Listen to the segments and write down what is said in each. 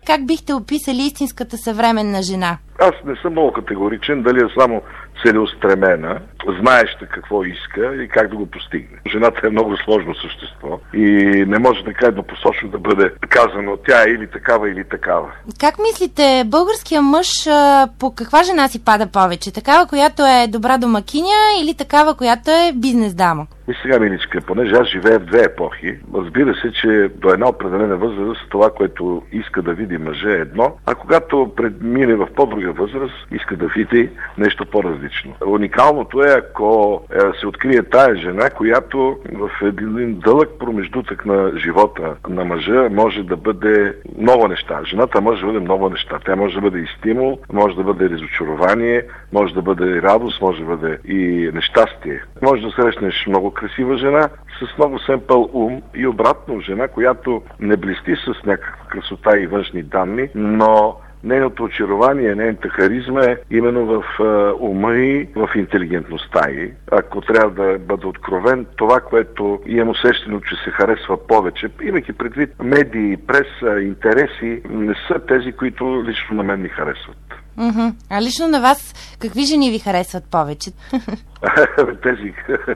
как бихте описали истинската съвременна жена? Аз не съм много категоричен дали е само целеустремена, знаеща какво иска и как да го постигне. Жената е много сложно същество и не може така еднопосочно да бъде казано тя е или такава, или такава. Как мислите, българския мъж по каква жена си пада повече? Такава, която е добра домакиня или такава, която е бизнес дама? И сега, миличка, понеже аз живея в две епохи, разбира се, че до една определена възраст това, което иска да види мъжа е едно, а когато предмине в по-друга възраст, иска да види нещо по-различно. Уникалното е, ако се открие тая жена, която в един дълъг промеждутък на живота на мъжа може да бъде много неща. Жената може да бъде много неща. Тя може да бъде и стимул, може да бъде разочарование, може да бъде и радост, може да бъде и нещастие. Може да срещнеш много красива жена с много семпъл ум и обратно жена, която не блести с някаква красота и външни данни, но нейното очарование, нейната харизма е именно в ума и в интелигентността й. Ако трябва да бъда откровен, това, което имам усещано, че се харесва повече, имайки предвид медии, преса, интереси, не са тези, които лично на мен ми харесват. А лично на вас, какви жени ви харесват повече? Тези.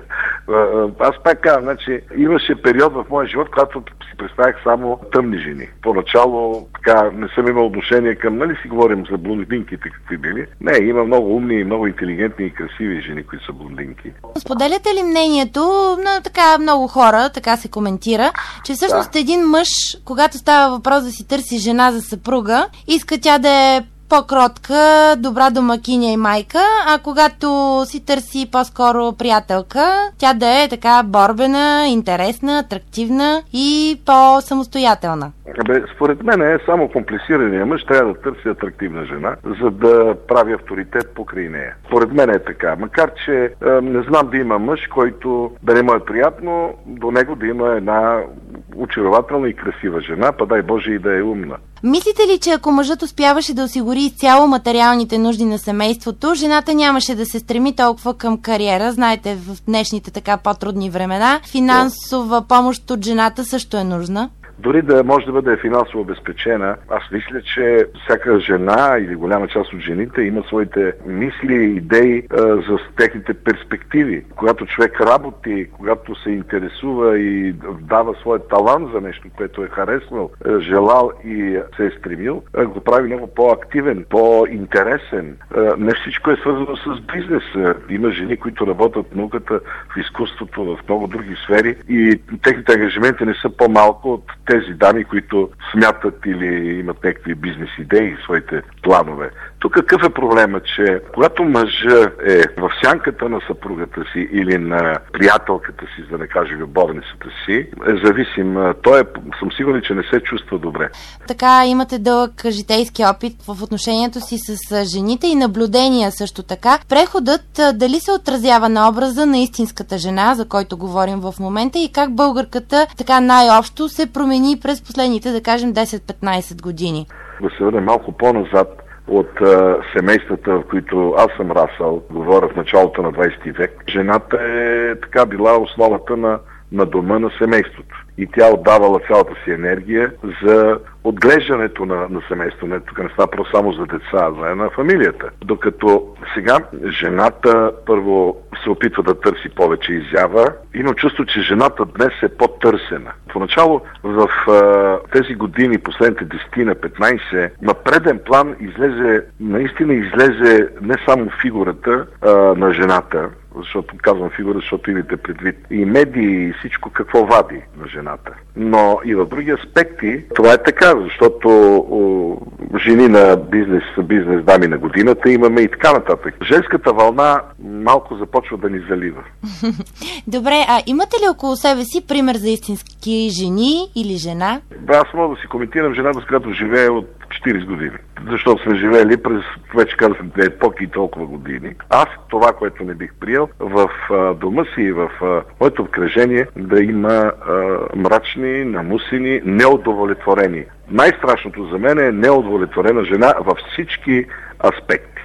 Аз пак казвам, значи, имаше период в моя живот, когато си представях само тъмни жени. Поначало така не съм имал отношение към, нали си говорим за блондинките какви били. Не, има много умни, много интелигентни и красиви жени, които са блондинки. Споделяте ли мнението на така много хора, така се коментира, че всъщност един мъж, когато става въпрос да си търси жена за съпруга, иска тя да е по-кротка, добра домакиня и майка, а когато си търси по-скоро приятелка, тя да е така борбена, интересна, атрактивна и по-самостоятелна? Според мен е само комплексирания мъж трябва да търси атрактивна жена, за да прави авторитет покрай нея. Според мен е така. Макар че не знам да има мъж, който да не му е приятно, до него да има една очарователна и красива жена, па дай Боже и да е умна. Мислите ли, че ако мъжът успяваше да осигури изцяло материалните нужди на семейството, жената нямаше да се стреми толкова към кариера? Знаете, в днешните така по-трудни времена финансова помощ от жената също е нужна. Дори да може да бъде финансово обезпечена, аз мисля, че всяка жена или голяма част от жените има своите мисли и идеи за техните перспективи. Когато човек работи, когато се интересува и дава своя талант за нещо, което е хареснал, желал и се е стремил, го прави много по-активен, по-интересен. Не всичко е свързано с бизнес. Има жени, които работят в науката, в изкуството, в много други сфери и техните ангажименти не са по-малко от тези дами, които смятат или имат някакви бизнес идеи, своите планове. Тук какъв е проблема, че когато мъжът е в сянката на съпругата си или на приятелката си, за да не кажа любовницата си, е зависим. Той съм сигурен, че не се чувства добре. Така имате дълъг житейски опит в отношението си с жените и наблюдения също така. Преходът дали се отразява на образа на истинската жена, за който говорим в момента, и как българката така най-общо се промени през последните, да кажем, 10-15 години? Да се върнем малко по-назад от семействата, в които аз съм расъл, говоря в началото на 20 век. Жената е така била основата на дома, на семейството. И тя отдавала цялата си енергия за отглеждането на семейството. Тук не става просто само за деца, а на фамилията. Докато сега жената първо се опитва да търси повече изява. Има чувство, че жената днес е по-търсена. Поначало в тези години, последните 10 на 15, на преден план наистина излезе не само фигурата на жената, защото казвам фигура, защото имате предвид и медии и всичко какво вади на жената. Но и в други аспекти това е така, защото жени на бизнес дами на годината имаме и така нататък. Женската вълна малко започва да ни залива. Добре, а имате ли около себе си пример за истински жени или жена? Аз мога да си коментирам жената, с която живее от 40 години. Защото сме живели през, вече казвам, епохи и толкова години. Аз това, което не бих приел, в дома си и в моето обкръжение да има мрачни, намусени, неудовлетворени. Най-страшното за мен е неудовлетворена жена във всички аспекти.